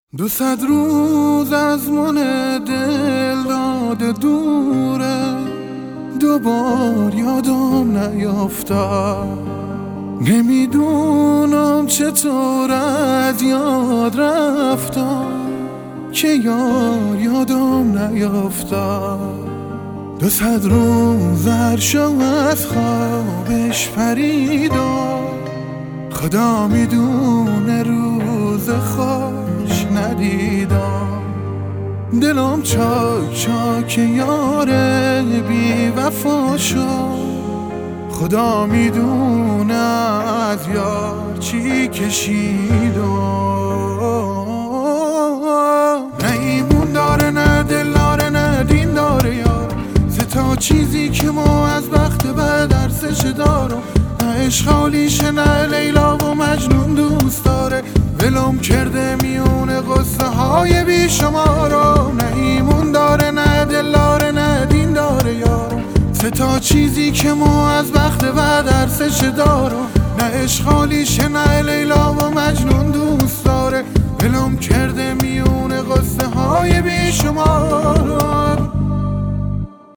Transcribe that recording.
200 روز از من دل داده دوره، دوبار یادم نیافتاد. نمیدونم چطور از یاد رفتم که یادم نیافتاد. 200 روز عرشم از خوابش پریدم، خدا میدونه روز خوش ندیدم. دلم چاک چاک یاره بی وفا شد، خدا میدونه از یار چی کشیدم. نه ایمون داره، نه دل داره، نه دین داره یار. تا چیزی که ما از بخت بد درسش دارم، نه عشق حالیشه، نه لیلا و مجنون دوست داره. ولم کرده میونه قصه های بی شمارم. نه ایمون داره، نه دل داره، نه دین داره یارم. تا چیزی که ما از بخت بد درسش دارم، نه عشق حالیشه، نه لیلا و مجنون دوست داره. ولم کرده میونه قصه های بی شمارم.